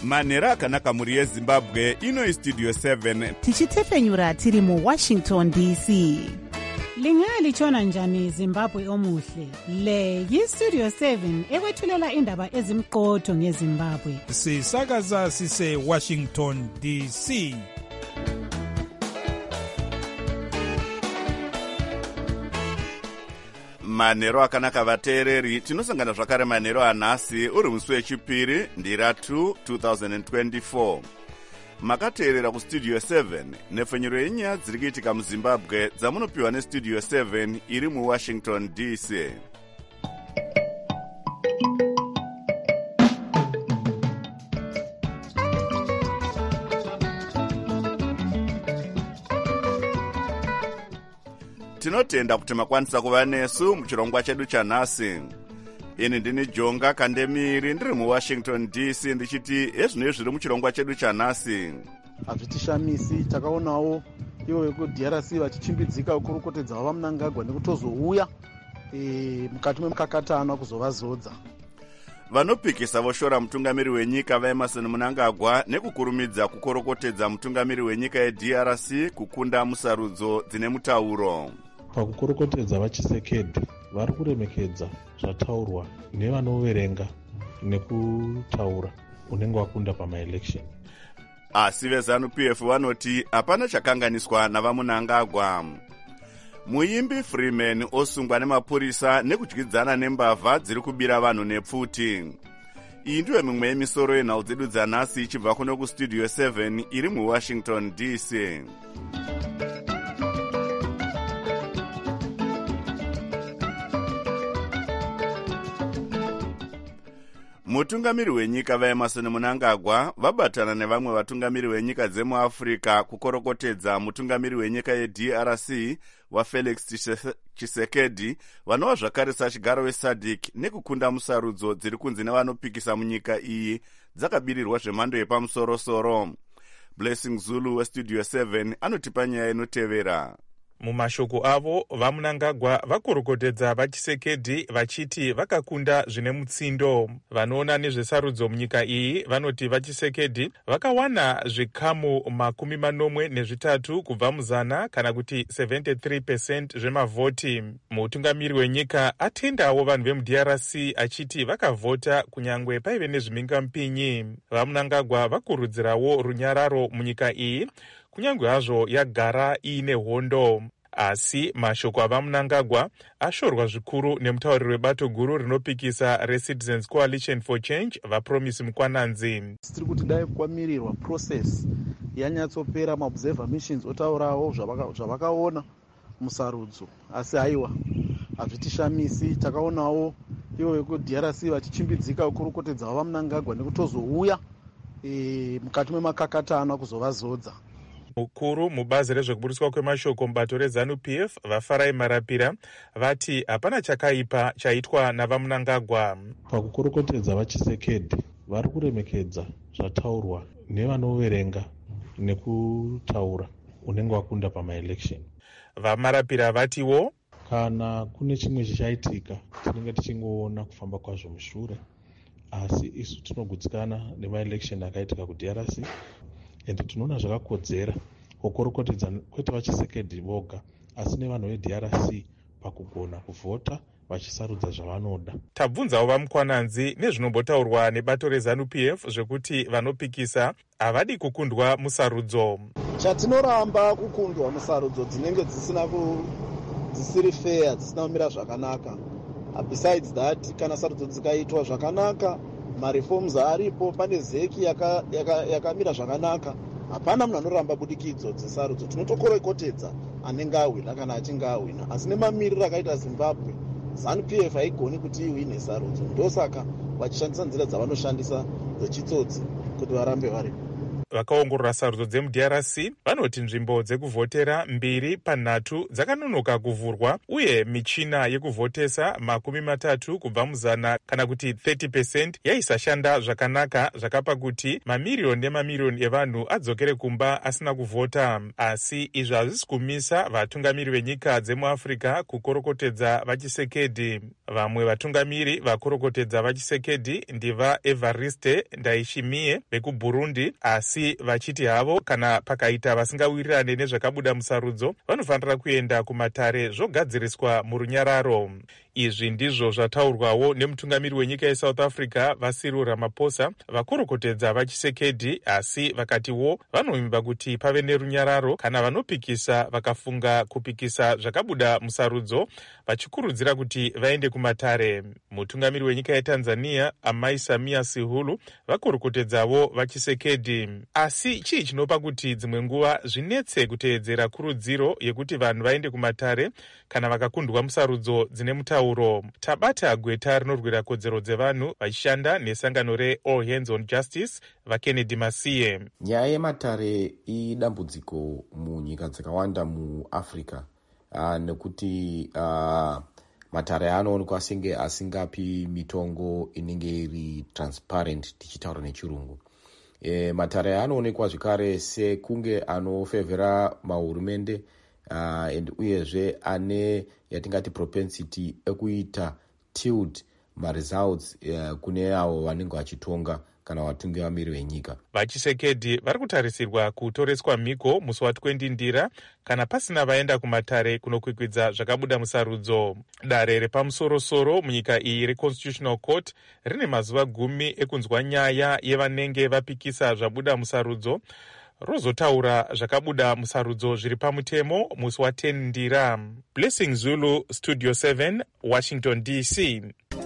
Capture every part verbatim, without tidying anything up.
manhero akanaka mhuri yezimbabwe. Ino istudio seven tichitefenyura tiri muwashington D C. Lingalitshona njani Zimbabwe omuhle? Le yistudio seven ekwethulela indaba ezimqotho ngeZimbabwe. Sisakaza sise Washington D C. manhero akanaka vateereri, tinosangana zvakare manhero anhasi uri musi wechipiri ndira two twenty twenty-four. Makateerera kustudio seven nefenyuro yenyaya dziri kuitika muzimbabwe dzamunopiwa nestudio seven iri muwashington D C. Tinotenda kuti makwanisa kuva nesu muchirongwa chedu chanhasi. Ini ndini Jonga Kandemiri ndiri muWashington D C ndichiti ezvino zviri muchirongwa chedu chanhasi. Hazvitishamisi, takaonawo ivo veku-D R C vachichimbidzika kurukotedza vava Mnangagwa nekutozouya e, mukati memukakatano kuzovazodza. Vanopikisa voshora mutungamiri wenyika vaEmerson Mnangagwa nekukurumidza kukorokotedza mutungamiri wenyika yeD R C kukunda musarudzo dzine mutauro. Pakukorokotedza vaChisekedi vari kuremekedza zvataurwa nevanoverenga nekutaura unenge wakunda pamaelection. Asi veZanu-P F vanoti hapana chakanganiswa navaMnangagwa. Muimbi Freeman osungwa nemapurisa nekudyidzana nembavha dziri kubira vanhu nepfuti. Iyi ndiyo mimwe yemisoro yenhau dzedu dzanhasi ichibva kuno kustudio seven iri muWashington D C. Mutungamiri wenyika vaEmerson Mnangagwa vabatana nevamwe vatungamiri wenyika dzemuAfrica kukorokotedza mutungamiri wenyika yeD R C waFelix Tshisekedi vanova zvakare sachigaro weS A D C nekukunda musarudzo dziri kunzi nevanopikisa munyika iyi dzakabirirwa zvemhando yepamusoro-soro. Blessing Zulu westudio seven anotipa nyaya inotevera. Mumashoko avo vaMnangagwa vakorokotedza vaChisekedi vachiti vakakunda zvine mutsindo. Vanoona nezvesarudzo munyika iyi vanoti vaChisekedi vakawana zvikamu makumi manomwe nezvitatu kubva muzana kana kuti seventy-three percent zvemavhoti. Mutungamiri wenyika atendawo vanhu vemuD R C achiti vakavhota kunyangwe paive nezvimingampinyi. VaMnangagwa vakurudzirawo runyararo munyika iyi kunyange hazvo yagara iine hondo. Asi mashoko avaMnangagwa ashorwa zvikuru nemutauriri webato guru rinopikisa reCitizens Coalition for Change vaPromise Mukwananzi. Tiri kuti dai kwamirirwa process yanyatsopera maobserver missions otaurawo zvavakaona musarudzo. Asi haiwa, hazvitishamisi, takaonawo ivo veku-D R C vachichimbidzika kurukotedza vava Mnangagwa nekutozouya e, mukati memakakatano kuzovazodza. Mukuru mubazi rezvekuburiswa kwemashoko mubato reZanu-P F vaFarai Marapira vati hapana chakaipa chaitwa navaMnangagwa. Pakukorokotedza vaChisekedi vari kuremekedza zvataurwa nevanoverenga nekutaura unenge wakunda pamaelection. VaMarapira vatiwo kana kune chimwe chichaitika tinenge tichingoona kufamba kwazvo mushure, asi isu tinogutsikana nemaelection akaitika kuD R C ende tinoona zvakakodzera kukorokotedza kwete vaChisekedi voga asi nevanhu veD R C pakugona kuvhota vachisarudza zvavanoda. Tabvunzawo vaMukwananzi nezvinombotaurwa nebato reZanu-P F zvekuti vanopikisa havadi kukundwa musarudzo. Chatinoramba kukundwa musarudzo dzinenge dzisina ku dzisiri fair, dzisina kumira zvakanaka. Besides that, kana sarudzo dzikaitwa zvakanaka, mareforms aripo, pane zeki yakamira yaka, yaka zvakanaka, hapana munhu anoramba budikidzo dzesarudzo. Tinotokorokotedza anenge awina kana achinge awina. Asi nemamiriro akaita Zimbabwe, ZANU-P F haigoni kuti iwine sarudzo. Ndosaka vachishandisa nzira dzavanoshandisa dzechitsotsi kuti varambe varipo. vakaongorora sarudzo dzemu-D R C vanoti nzvimbo dzekuvhotera mbiri panhatu dzakanonoka kuvhurwa uye michina yekuvhotesa makumi matatu kubva muzana kana kuti thirty percent yaisashanda zvakanaka, zvakapa kuti mamiriyoni nemamiriyoni evanhu adzokere kumba asina kuvhota. Asi izvi hazvisi kumisa vatungamiri venyika dzemuafrica kukorokotedza vachisekedi. Vamwe vatungamiri vakorokotedza vachisekedi ndiva Evariste Ndayishimiye vekuBurundi, asi vachiti havo kana pakaita vasingawirirane nezvakabuda musarudzo vanofanira kuenda kumatare zvogadziriswa murunyararo. Izvi ndizvo zvataurwawo nemutungamiri wenyika yeSouth Africa vaCyril Ramaphosa vakorokotedza vachisekedi, asi vakatiwo vanovimba kuti pave nerunyararo kana vanopikisa vakafunga kupikisa zvakabuda musarudzo, vachikurudzira kuti vaende kumatare. Mutungamiri wenyika yeTanzania Amai Samia Suluhu vakorokotedzawo vachisekedi, asi chii chinopa kuti dzimwe nguva zvinetse kuteedzera kurudziro yekuti vanhu vaende kumatare kana vakakundwa musarudzo dzine mutauro. Tabata gweta rinorwira kodzero dzevanhu vachishanda nesangano reAll Hands on Justice vaKennedy Masiye. Nyaya yematare idambudziko munyika dzakawanda muAfrica uh, nekuti uh, matare anoonekwa senge asingapi mitongo inenge iri transparent tichitaura nechirungu. E, matare anoonekwa zvakare sekunge anofevhera mahurumende uh, and uyezve ane yatingati propensity ekuita tilt maresults uh, kune avo vanenge vachitonga kana vatungamiri venyika. Vachisekedi vari kutarisirwa kutoreswa mhiko musi wa20 Ndira kana pasina vaenda kumatare kunokwikwidza zvakabuda musarudzo. Dare repamusorosoro munyika iyi reConstitutional Court rine mazuva gumi ekunzwa nyaya yevanenge vapikisa zvabuda musarudzo rozotaura zvakabuda musarudzo zviri pamutemo musi wa10 Ndira. Blessing Zulu, Studio seven, Washington D C.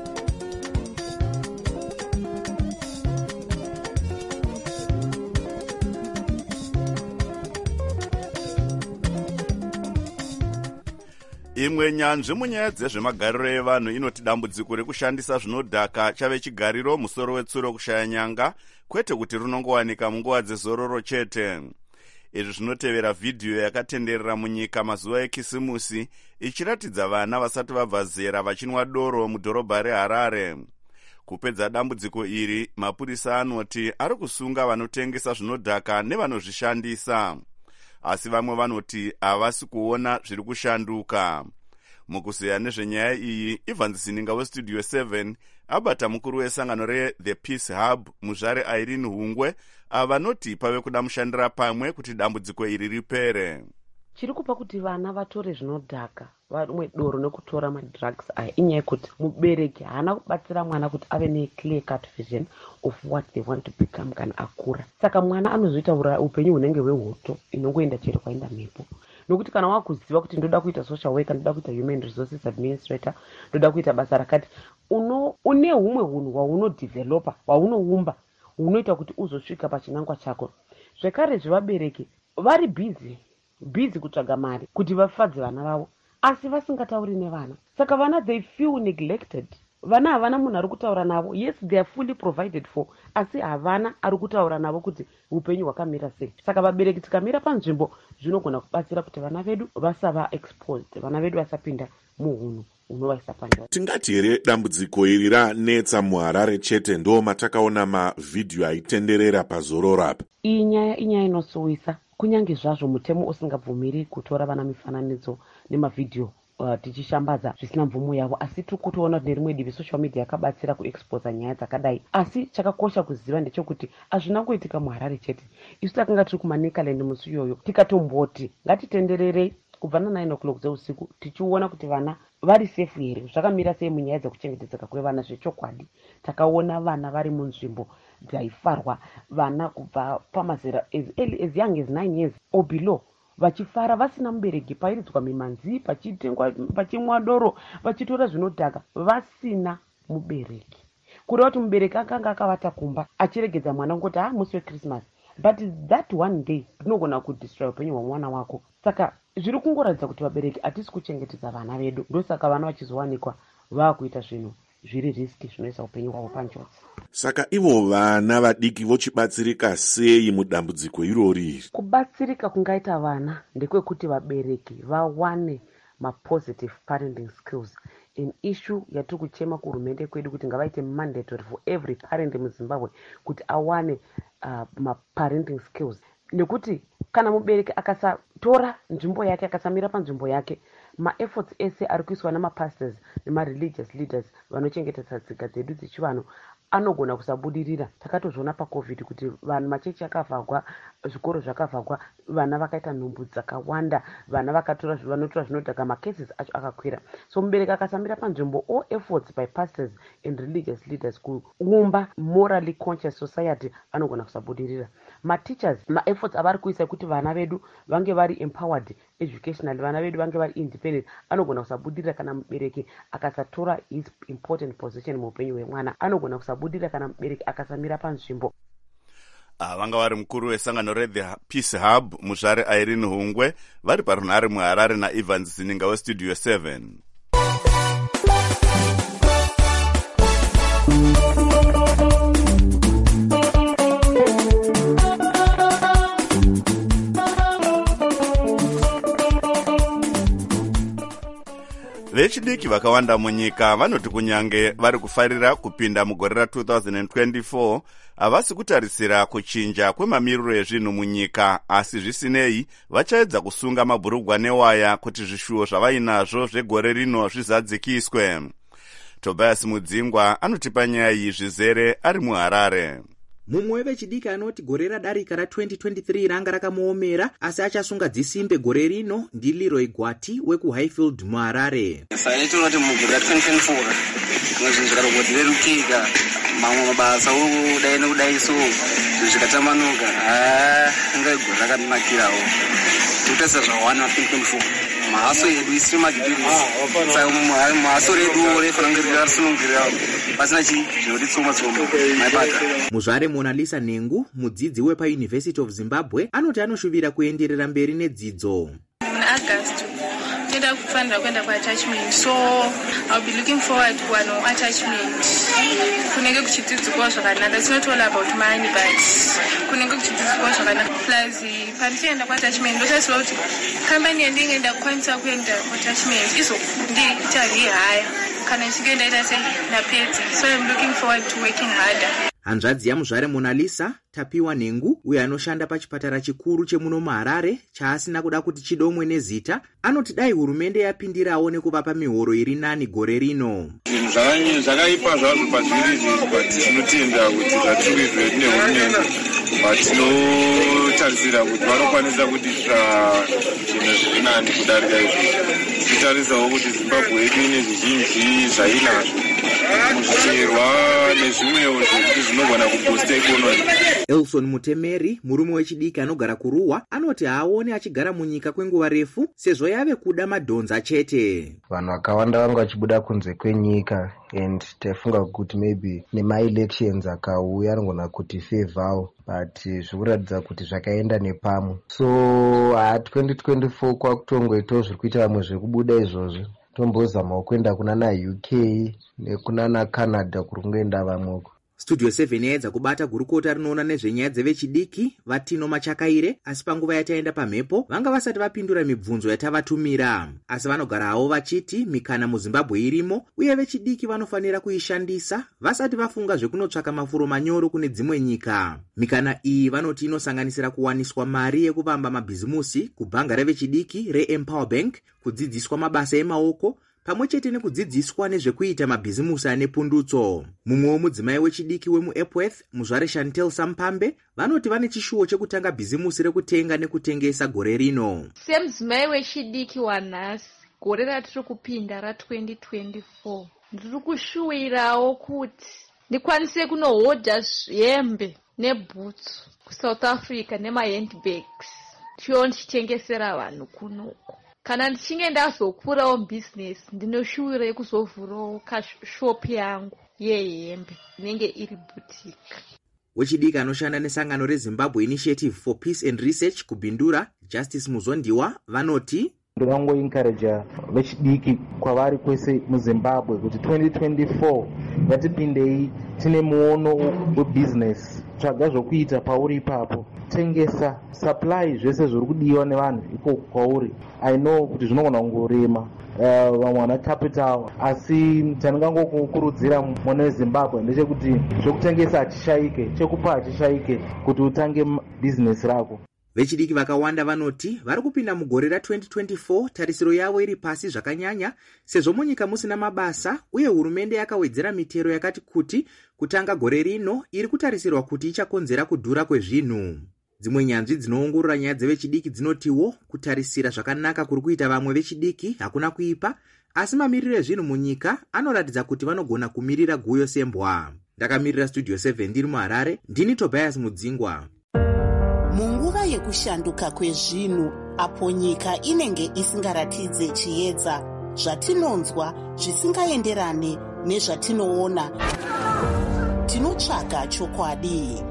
Imwe nyanzvi munyaya dzezvemagariro evanhu inoti dambudziko rekushandisa zvinodhaka chave chigariro musoro wetsuro kushaya nyanga, kwete kuti rinongowanika munguva dzezororo chete. Izvi zvinotevera vhidhiyo yakatenderera munyika mazuva ekisimusi ichiratidza vana vasati vabva zera vachinwa doro mudhorobha reHarare. Kupedza dambudziko iri, mapurisa anoti ari kusunga vanotengesa zvinodhaka nevanozvishandisa, asi vamwe vanoti havasi kuona zviri kushanduka. Mukuzeya nezvenyaya iyi, Ivan Zininga weStudio seven abata mukuru wesangano reThe Peace Hub muzvare Irene Hungwe avanoti pave kuda mushandira pamwe kuti dambudziko iri ripere. Chiri kupa kuti vana vatore zvinodhaka vamwe doro nekutora madrugs aya inyaya yekuti mubereki haana kubatsira mwana kuti ave neclear cut vision of what they want to become kana akura. Saka mwana anozoita upenyu hunenge hwehoto inongoenda chero kwaenda mhepo. Nokuti kana wakuziva kuti ndoda kuita social worker, ndoda kuita human resources administrator, ndoda kuita basa rakati, uno une humwe hunhu hwaunodevelopa, hwaunoumba, hunoita kuti uzosvika pachinangwa chako. Zvekare zvevabereki vari busy busy kutsvaga mari kuti vafadze vana vavo, asi vasingatauri nevana. Saka vana they feel neglected. Vana havana munhu ari kutaura navo. Yes, they are fully provided for, asi havana ari kutaura navo kuti upenyu hwakamira sei. Saka vabereki tikamira panzvimbo zvinogona kubatsira kuti vana vedu vasava exposed, vana vedu vasapinda muhunhu unovaisa panjodzi. Tingati here dambudziko iri ranetsa muHarare chete ndo matakaona mavhidhiyo aitenderera pazororo apa? Iyi nyaya inyaya inosowisa, kunyange zvazvo mutemo usingabvumiri kutora vana mifananidzo nemavhidhiyo uh, tichishambadza zvisina mvumo yavo, asi tiri kutoona kuti nerimwe divi social media yakabatsira kuexposa nyaya dzakadai. Asi chakakosha kuziva ndechekuti hazvina kuitika muHarare chete. Isu takanga tiri kumaNekaland musi iyoyo tikatomboti ngatitendererei kubva na9 o'clock dzeusiku tichiona kuti vana vari safe here, zvakamira sei munyaya dzekuchengetedzeka kwevana zvechokwadi. Takaona vana vari munzvimbo dzaifarwa, vana kubva pamazera as early as young as nine years or below vachifara vasina mubereki, pairidzwa mimanzi, pachitengwa, pachimwa doro, vachitora zvinodhaka vasina mubereki. Kureva kuti mubereki akanga akavata kumba achiregedza mwana ngoti ah musi weChristmas, but that one day rinogona kudestroy upenyu hwamwana wako. Saka zviri kungoratidza kuti vabereki hatisi kuchengetedza vana vedu, ndosaka vana vachizowanikwa vakuita zvinhu zviri riski zvinoisa upenyu hwavo panjodzi. Saka ivo vana vadiki vochibatsirika sei mudambudziko irori? Kubatsirika kungaita vana ndekwekuti vabereki vawane ma-positive parenting skills. An issue yatiri kuchema kuhurumende kwedu kuti ngavaite mandatory for every parent muZimbabwe kuti awane uh, ma-parenting skills. Nekuti kana mubereki akasatora nzvimbo yake, akasamira panzvimbo yake, ma-efforts ese ari kuiswa nama-pastors nema-religious leaders vanochengetedza tsika dzedu dzechivanhu anogona kusabudirira. Takatozviona paCovid kuti vanhu machechi akavhagwa, zvikoro zvakavhagwa, vana vakaita nhumbu dzakawanda, vana vakatora vanotora zvinodhaka, macases acho akakwira. So mubereki akasamira panzvimbo, all efforts by pastors and religious leaders kuumba morally conscious society anogona kusabudirira. Ma-teachers, ma-efforts avari kuisa kuti vana vedu vange vari empowered educationally, vana vedu vange vari independent, anogona kusabudirira kana mubereki akasatora his important position muupenyu hwemwana. Anogona kusabudirira kana mubereki akasamira panzvimbo. Ah, vanga vari mukuru wesangano reThe Peace Hub muzvare Irene Hungwe vari parunhare muHarare naEvans Zininga weStudio seven. Vechidiki vakawanda munyika vanoti kunyange vari kufarira kupinda mugore ra two thousand twenty-four havasi kutarisira kuchinja kwemamiriro ezvinhu munyika, asi zvisinei vachaedza kusunga mabhurugwa newaya kuti zvishuwo zvavainazvo zvegore rino zvizadzikiswe. Tobias Mudzingwa anotipa nyaya iyi zvizere ari muHarare. Mumwe wevechidiki anoti gore radarika ra twenty twenty-three ranga rakamuomera asi achasunga dzisimbe gore rino ndiLeroy Gwati wekuHighfield muHarare. Sasa tinoti mugore ra twenty twenty-four zvinhu zvakarongedzerukika, mamwe mabasa okudai nekudaiso zvikatamanuka. Ah, inga gore rakanakirawo tikutarisa zvawana twenty twenty-four mahaso edu isi magidhirisi. Saka mahaso redu refanira kunge rasunungirira pasina chi zvinotitsoma tsoma maibata. Muzvare Mona Lisa Nengu, mudzidzi wepa University of Zimbabwe, anoti anoshuvira kuenderera mberi nedzidzo. In August toda kufanira kuenda kuattachment, so I'll be looking forward kuwana attachment. Kunenge kuchidzidzikwa zvakanaka. It's not all about money, but kunenge kuchidzidzikwa zvakanaka. Plus pandichienda kuattachment ndotarisira kuti kambani yandingaenda kukwanisa kuenda kuattachment izokundiita rehire kana ichinge ndaita sei napedzi. So I'm looking forward to working harder. Hanzvadzi yamuzvare Mona Lisa, Tapiwa Nengu, uyo anoshanda pachipatara chikuru chemuno muHarare chaasina kuda kuti chidomwe nezita, anoti dai hurumende yapindirawo nekuvapa mihoro iri nani gore rino. Zvinhu zvakaipa zvazvo pazviri izvi, but tinotenda kuti zvatirirwe nehurumende, but tinotarisira kuti vanokwanisa kuitira zvinhu zviri nani kudarika izvi. Tichitarisawo kuti Zimbabwe yedu ine zvizhinji zvainazvo muzvicherwa nezvimwewo zvekuti zvinogona kuboosta ikonomi. Elson Mutemeri, murume wechidiki anogara kuRuwa, anoti haaone achigara munyika kwenguva refu sezvo yave kuda madhonza chete. Vanhu vakawanda vanga vachibuda kunze kwenyika and taifunga kuti maybe nema-elections akauya anogona kuti favor, but zvikuratidza kuti zvakaenda nepamwe. So uh, twenty twenty-four kwakutongoitawo zviri kuita vamwe zvekubuda izvozvi. Tombozamawo kuenda kuna naU K nekuna naCanada kuri kungoenda vamweko. Studio seven yaedza kubata gurukota rinoona nezvenyaya dzevechidiki Vatino Machakaire, asi panguva yataenda pamhepo vanga vasati vapindura mibvunzo yatavatumira. Asi vanogarawo vachiti mikana muZimbabwe irimo uye vechidiki vanofanira kuishandisa vasati vafunga zvekunotsvaka mafuro manyoro kune dzimwe nyika. Mikana iyi vanoti inosanganisira kuwaniswa mari yekuvamba mabhizimusi kubhanga revechidiki reEmpower Bank, kudzidziswa mabasa emaoko pamwe chete nekudzidziswa nezvekuita mabhizimusi ane pundutso. Mumwe womudzimai wechidiki wemuEpworth, muzvare Chantel Sampambe, vanoti vane chishuwo chekutanga bhizimusi rekutenga nekutengesa gore rino. Semudzimai wechidiki wanhasi, gore ratiri kupinda ra twenty twenty-four, ndiri kushuwirawo kuti ndikwanise kunohodha hembe nebhutsu kuSouth Africa nemahandbags ndichiwo ndichitengesera vanhu kunoku. Kana ndichinge ndazokurawo business, ndinoshuwira kuzovhurawo kashop yangu yehembe inenge iri boutique. Wechidiki anoshanda nesangano reZimbabwe Initiative for Peace and Research kubhindura, Justice Muzondiwa, vanoti ringangoencouraja vechidiki kwavari kwese muzimbabwe kuti twenty twenty-four ngatipindei tine muono webhizinesi. Tsvaga zvokuita pauri ipapo, tengesa, supply zvese zviri kudiwa nevanhu iko kwauri. I know kuti zvinogona kungorema vamwe vana capital, asi chandingangokukurudzira mwana wezimbabwe ndechekuti zvokutengesa hachishaike, chekupa hachishaike kuti utange bhizinesi rako. Vechidiki vakawanda vanoti vari kupinda mugore ra-twenty twenty-four tarisiro yavo iri pasi zvakanyanya sezvo munyika musina mabasa uye hurumende yakawedzera mitero yakati kuti kutanga gore rino iri kutarisirwa kuti ichakonzera kudhura kwezvinhu. Dzimwe nyanzvi dzinoongorora nyaya dzevechidiki dzinotiwo kutarisira zvakanaka kuri kuita vamwe vechidiki hakuna kuipa, asi mamiriro ezvinhu munyika anoratidza kuti vanogona kumirira guyo sembwa. Ndakamirira Studio seven ndiri muHarare, ndini Tobias Mudzingwa. Munguva yekushanduka kwezvinhu apo nyika inenge isingaratidze chiedza, zvatinonzwa zvisingaenderane nezvatinoona, tinotsvaga chokwadi.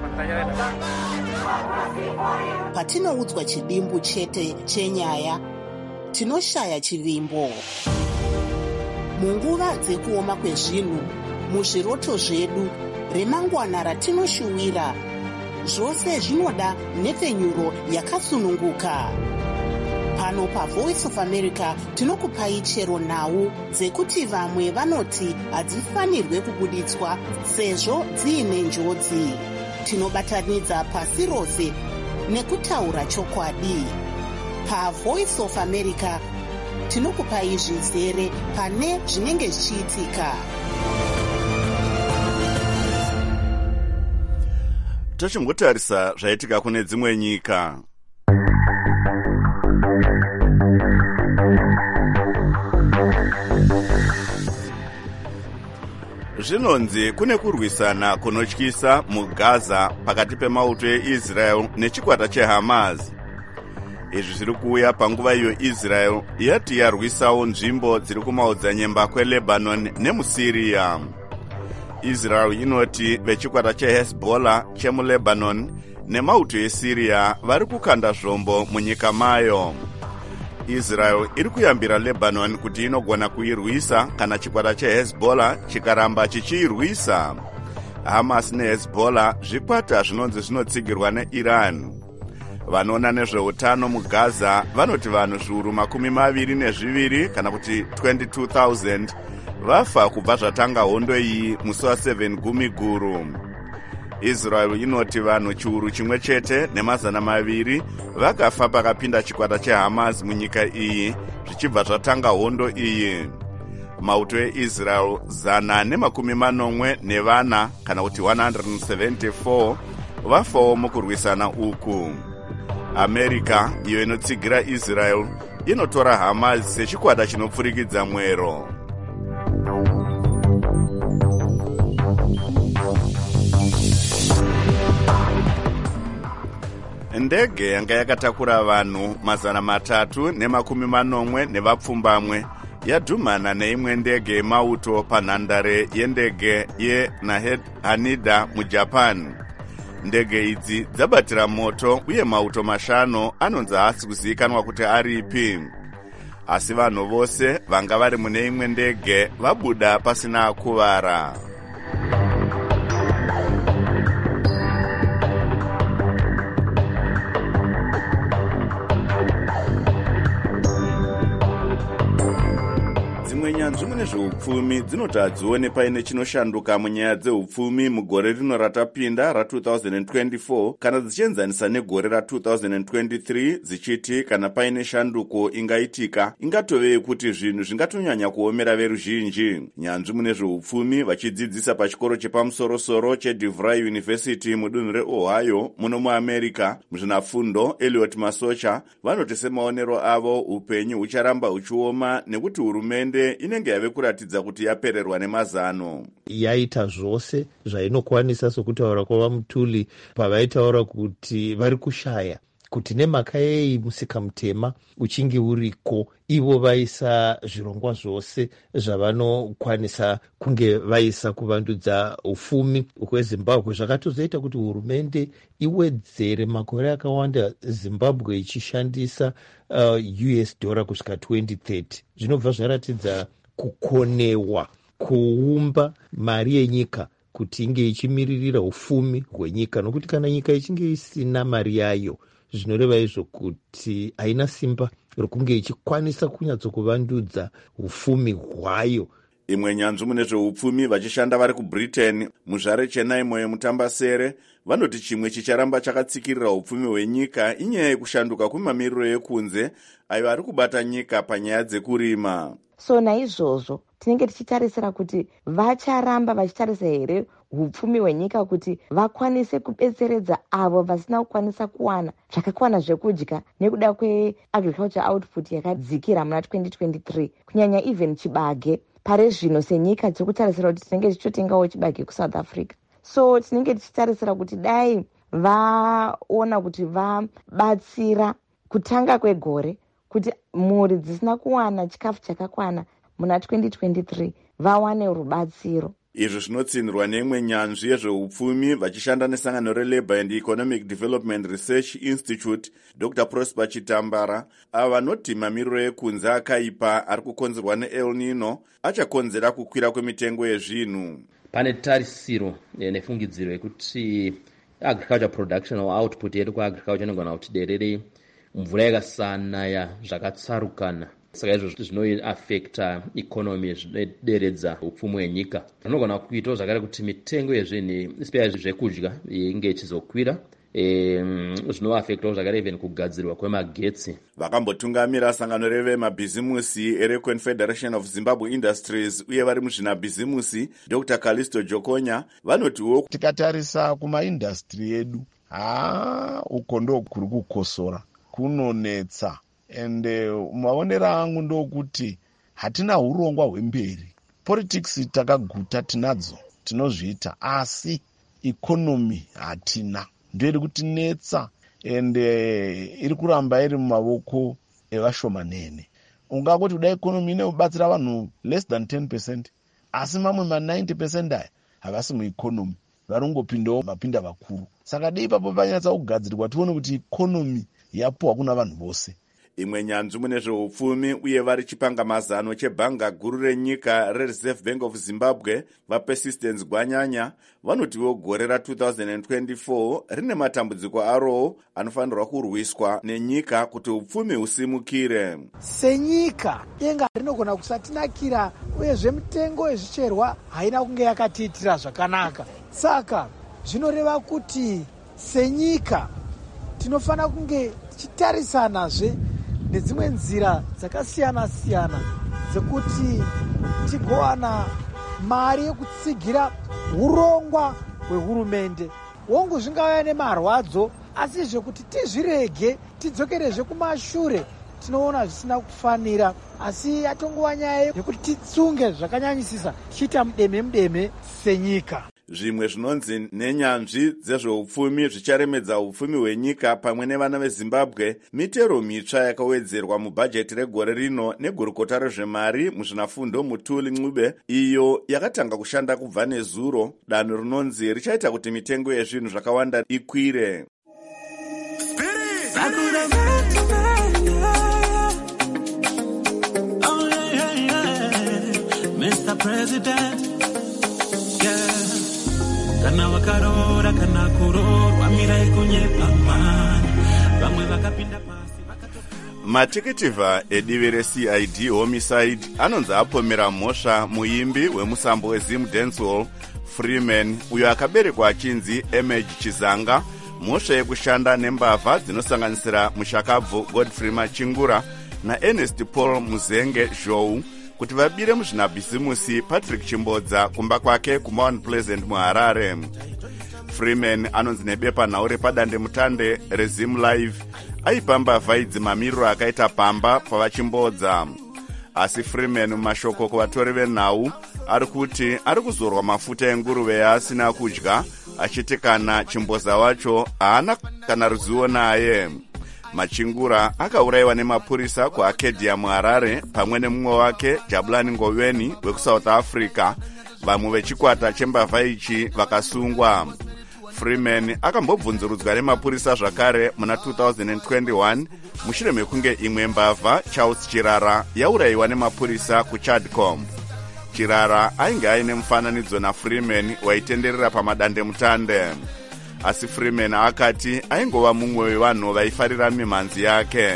Patinoudzwa chidimbu chete chenyaya, tinoshaya chivimbo. Munguva dzekuoma kwezvinhu, muzviroto zvedu, remangwana ratinoshuwira, zvose zvinoda nhepfenyuro yakasununguka. Pano paVoice of America tinokupai chero nhau dzekuti vamwe vanoti hadzifanirwe kubuditswa sezvo dziine njodzi. Tinobatanidza pasi rose nekutaura chokwadi. PaVoice of America tinokupai zvizere pane zvinenge zvichiitika. Tochimbotarisa zvaitika kune dzimwe nyika. Zvinonzi kune kurwisana kunotyisa muGaza pakati pemauto eIsrael nechikwata cheHamas. Izvi zviri kuuya panguva iyo Israel yati yarwisawo nzvimbo dziri kumaodzanyemba kweLebanon nemuSiria. Israel inoti vechikwata cheHezbollah chemuLebanon nemauto eSiria vari kukanda zvombo munyika mayo. Israel iri kuyambira Lebanon kuti inogona kuirwisa kana chikwata cheHezbollah chikaramba chichiirwisa. Hamas neHezbollah zvikwata zvinonzi zvinotsigirwa neIran. Vanoona nezveutano muGaza vanoti vanhu zviuru makumi maviri nezviviri kana kuti twenty-two thousand vafa kubva zvatanga hondo iyi musi wa7 gumi guru. Israel inoti vanhu chiuru chimwe chete nemazana maviri vakafa pakapinda chikwata cheHamas munyika iyi zvichibva zvatanga hondo iyi. Mauto eIsrael zana nemakumi manomwe nevana kana kuti one hundred seventy-four vafawo mukurwisana uku. America iyo inotsigira Israel inotora Hamas sechikwata chinopfurikidza mwero. Ndege yanga yakatakura vanhu mazana matatu nemakumi manomwe nevapfumbamwe yadhumana neimwe ndege yemauto panhandare yendege yeNahed Haneda muJapan. Ndege idzi dzabatira moto uye mauto mashanu anonzi haasi kuzivikanwa kuti aripi. Asi vanhu vose vanga vari mune imwe ndege vabuda pasina akuvara. Dzimwe nyanzvi mune zveupfumi dzinoti hadzione paine chinoshanduka munyaya dzeupfumi mugore rino ratapinda ra-twenty twenty-four kana dzichienzanisa negore ra-twenty twenty-three dzichiti kana paine shanduko ingaitika ingatovei kuti zvinhu zvingatonyanya kuomera veruzhinji. Nyanzvi mune zveupfumi vachidzidzisa pachikoro chepamusorosoro cheDeVry University mudunhu reOhio muno muAmerica muzvinafundo Elliot Masocha vanoti semaonero avo upenyu hucharamba huchioma nekuti hurumende inenge yave kuratidza kuti yapererwa nemazano. Yaita zvose zvainokwanisa sokutaura kwava Mutuli pavaitaura kuti vari kushaya kuti nemhaka yei musika mutema uchinge uriko ivo vaisa zvirongwa zvose zvavanokwanisa kunge vaisa kuvandudza ufumi hwezimbabwe. zvakatozoita kuti hurumende iwedzere makore akawanda zimbabwe ichishandisa uh, U S dollar kusvika twenty thirty. zvinobva zvaratidza kukonewa kuumba mari yenyika kuti inge ichimiririra ufumi hwenyika, nokuti kana nyika ichinge isina mari yayo zvinoreva izvo kuti haina simba rokunge ichikwanisa kunyatsokuvandudza ufumi hwayo. Imwe nyanzvi mune zveupfumi vachishanda vari kuBritain, muzvare Chenaimo yemutambasere, vanoti chimwe chicharamba chakatsikirira upfumi hwenyika inyaya yekushanduka kwemamiriro ekunze ayo ari kubata nyika panyaya dzekurima. So naizvozvo tinenge tichitarisira kuti vacharamba vachitarisa here upfumi hwenyika kuti vakwanise kubetseredza avo vasina kukwanisa kuwana zvakakwana zvekudya nekuda kweagriculture output yakadzikira muna twenty twenty-three, kunyanya even chibage. Pare zvino senyika tiri kutarisira kuti tinenge tichitotengawo chibage kuSouth Africa. So tinenge tichitarisira kuti dai vaona kuti vabatsira kutanga kwegore kuti mhuri dzisina kuwana chikafu chakakwana muna twenty twenty-three vawane rubatsiro. Izvi zvinotsinirwa neimwe nyanzvi yezveupfumi vachishanda nesangano reLabour and Economic Development Research Institute, Doctor Prosper Chitambara, ava vanoti mamiriro ekunze akaipa ari kukonzerwa neEl Nino achakonzera kukwira kwemitengo yezvinhu. Pane tarisiro nefungidziro yekuti agriculture production or output yedu kwaagriculture inogona kuti derere mvura yakasanaya zvakatsarukana. Saka izvo zvinoaffecta economy, zvinoderedza upfumi hwenyika. Zvinogona kuitawo zvakare kuti mitengo yezvinhu especially zvekudya inge ichizokwira. zvinoaffectawo zvakare even kugadzirwa kwemagetsi. Vakambotungamira sangano revemabhizimusi ereConfederation of Zimbabwe Industries uye vari muzvinabhizimusi Doctor Callisto Jokonya vanotiwo tikatarisa kumaindastri edu haa uko ndo kuri kukosora kunonetsa ende maonera angu ndokuti hatina urongwa hwemberi. Politics takaguta tinadzo tinozviita asi economy hatina, ndoiri kutinetsa ende iri kuramba iri mumavoko evashomanene. Ungangoti kuda economy inobatsira vanhu less than ten percent asi mamwe ma ninety percent aya havasi mueconomy, varongopindawo mapinda vakuru. Saka dei ipapo panyatsa kugadzirwa tione kuti economy yapuwa kuna vanhu vose. Imwe nyanzvi mune zveupfumi uye vari chipangamazano chebhanga guru renyika reReserve Bank of Zimbabwe vaPersistence Gwanyanya vanotiwo gore ra two thousand twenty-four rine matambudziko arowo anofanirwa kurwiswa nenyika kuti upfumi husimukire. Senyika denga rinogona kusatinakira uye zvemitengo yezvicherwa haina kunge yakatiitira zvakanaka. Saka zvinoreva kuti senyika tinofana kunge tichitarisanazve nedzimwe nzira dzakasiyana siyana dzekuti tigowana mari yekutsigira urongwa hwehurumende. Wongu zvingauya nemarwadzo asi zvekuti tizvirege tidzokerezve kumashure tinoona zvisina kufanira, asi yatongova nyaya yekuti titsunge zvakanyanyisisa tichiita mudeme mudeme senyika. Zvimwe zvinonzi nenyanzvi dzezveupfumi zvicharemedza upfumi hwenyika pamwe nevana veZimbabwe mitero mitsva yakawedzerwa mubhajeti regore rino negurukota rezvemari muzvinafundo Mutuli Ncube, iyo yakatanga kushanda kubva nezuro. Danho rinonzi richaita kuti mitengo yezvinhu zvakawanda ikwire. Mister President, kana vakarora kana kurorwa mirai kunyepa mani vamwe vakapinda pasi vakato... Mateketiva edivi reC I D homicide anonzi apomera mhosva muimbi wemusambo weZim Dancehall Freeman uyo akaberekwa achinzi Image Chizanga mhosva yekushanda nembavha dzinosanganisira Mushakabvu Godfrey Machingura naErnest Paul Muzenge Zhou kuti vabire muzvinabhizimusi Patrick Chimbodza kumba kwake kuMount Pleasant muHarare. Freeman anonzi nebepa nhau repadande mutande reZim Live aipamba vaidzi mamiriro akaita pamba pavachimbodza. Asi Freeman mumashoko kuvatori venhau ari kuti ari kuzorwa mafuta enguruve yaasina kudya achiti kana Chimbodza wacho haana kana ruzivo naye. Machingura akaurayiwa nemapurisa kuAcadia muHarare pamwe nemumwe wake Jabulani Ngoweni wekuSouth Africa, vamwe vechikwata chembavha ichi vakasungwa. Freeman akambobvunzurudzwa nemapurisa zvakare muna two thousand twenty-one mushure mekunge imwe mbavha Charles Chirara yaurayiwa nemapurisa kuChadcom. Chirara ainge aine mufananidzo naFreeman waitenderera pamadandemutande, asi Freeman akati aingova mumwe wevanhu vaifarira mimhanzi yake.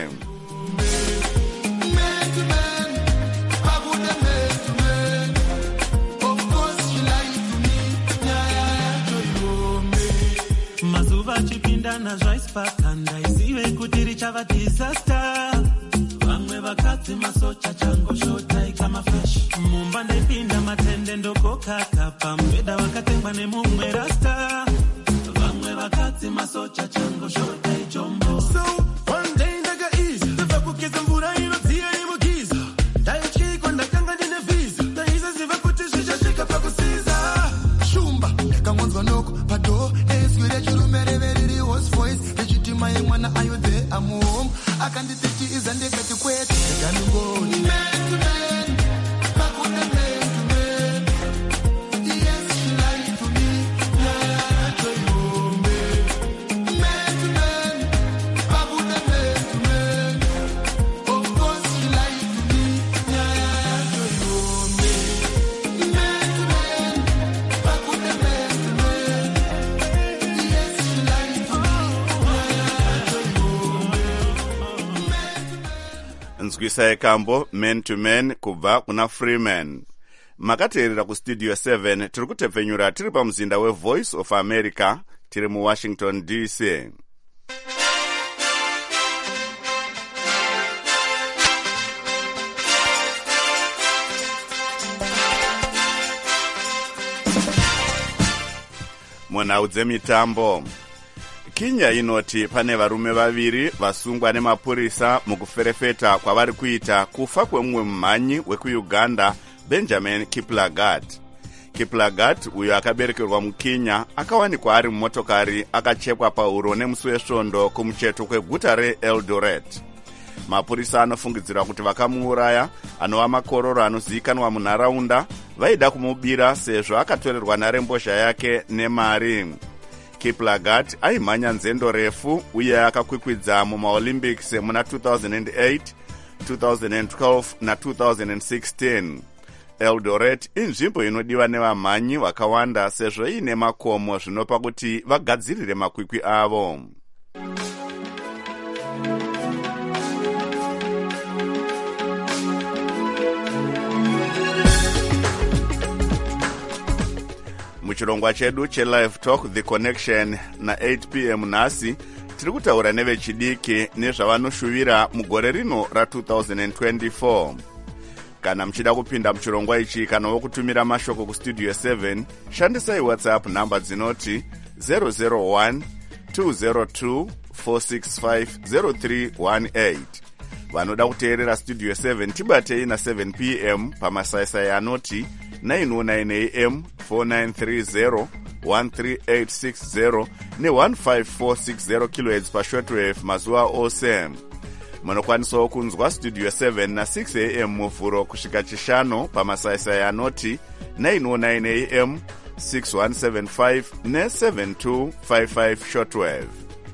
Mazuva chipindana zvaisipata ndaizive kuti richava disaster. Vamwe vakadzi masocha changoshota ikama fresh. Mumba ndaipinda matende ndokokaka pamubhedha wakatengwa nemumwe rasta. Vamwe vakadzi masocha changoshota ichombo. So one day ndakaiza ndabva kugeza mvura inodziya nemugiza. Ndaityikwa ndakanga ndine visa. Ndaisaziva kuti zvichasvika pakusiza. Shumba ndakangonzwa noko pado ezwi rechirume reveriri host voice rechiti mai mwana ayo there I'm home. Akanditi iza ndekati kwete ndakaningoni man to man pakuna man to man. Yes she lied to me yeah to you man to man pakuna man to man. Of course she lied to me yeah to you man to man pakuna man to man. Yes she lied to me yeah to you. Nzwisa yekambo Man to Man kubva kuna Freeman. Makateerera kustudio seven tiri kutepfenyura tiri pamuzinda weVoice of America tiri muWashington D C. Munhau dzemitambo. Kenya inoti pane varume vaviri vasungwa nemapurisa mukuferefeta kwavari kuita kufa kwemumwe mumhanyi wekuUganda Benjamin Kiplagat. Kiplagat uyo akaberekerwa muKenya akawanikwa ari mumotokari akachekwa pahuro nemusi wesvondo kumucheto kweguta reEldoret. Mapurisa anofungidzira kuti vakamuuraya, anova makororo anozivikanwa munharaunda, vaida kumubira sezvo akatorerwa nharembozha yake nemari. Kiplagat aimhanya nzendo refu uye akakwikwidza mumaOlympics muna two thousand eight, two thousand twelve na two thousand sixteen. Eldoret inzvimbo inodiwa nevamhanyi vakawanda sezvo iine makomo zvinopa kuti vagadzirire makwikwi avo. Muchirongwa chedu cheLive Talk The Connection na eight p m nhasi tiri kutaura nevechidiki nezvavanoshuvira mugore rino ra two thousand twenty-four. Kana muchida kupinda muchirongwa ichi kana wokutumira mashoko kustudio seven, shandisai WhatsApp namba dzinoti zero zero one two zero two four six five zero three one eight. Vanoda kuteerera studio seven tibatei na seven p m pamasaisai anoti nine oh nine a m four nine three zero one three eight six zero ne one five four six zero kilohertz pashortwave mazuva ose. Munokwanisawo kunzwa studio seven na six a m muvhuro kusvika chishanu pamasaisai anoti nine oh nine a m six one seven five ne seven two five five shortwave.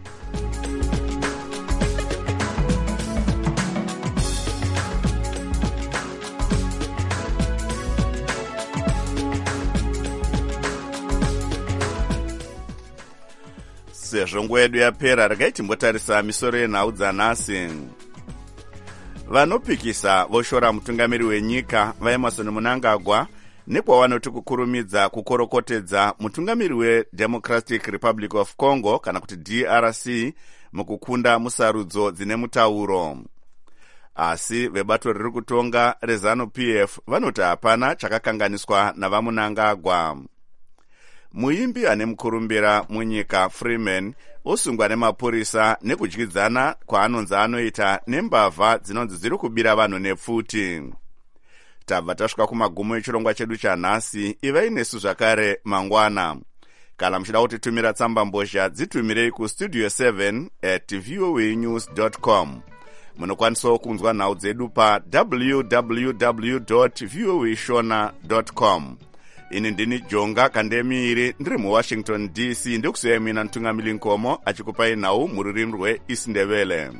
Sezvo nguva yedu yapera, regai timbotarisa misoro yenhau dzanhasi. Vanopikisa voshora mutungamiri wenyika vaEmmerson Mnangagwa nekwavanoti kukurumidza kukorokotedza mutungamiri weDemocratic Republic of Congo kana kuti D R C mukukunda musarudzo dzine mutauro. Asi vebato riri kutonga reZANU P F vanoti hapana chakakanganiswa navaMnangagwa. Muimbi ane mukurumbira munyika Freeman osungwa nemapurisa nekudyidzana kwaanonzi anoita nembavha dzinonzi dziri kubira vanhu nepfuti. Tabva tasvika kumagumo echirongwa chedu chanhasi, ivai nesu zvakare mangwana. kana muchida kutitumira tsamba mbozha dzitumirei kustudio seven at voa news dot com. Munokwanisawo kunzwa nhau dzedu pa w w w dot voa shona dot com. Ini ndini Jonga Kandemiiri ndiri muWashington D C ndikusiya mina Mtungamili Nkomo achikupai nhau mururimi rweIsindebele.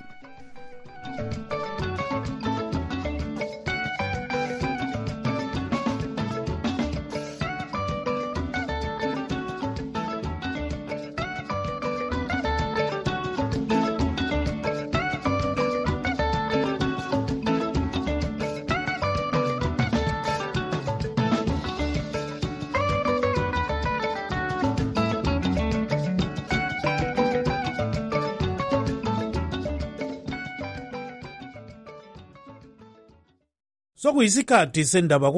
Sokuyisikhathi sendaba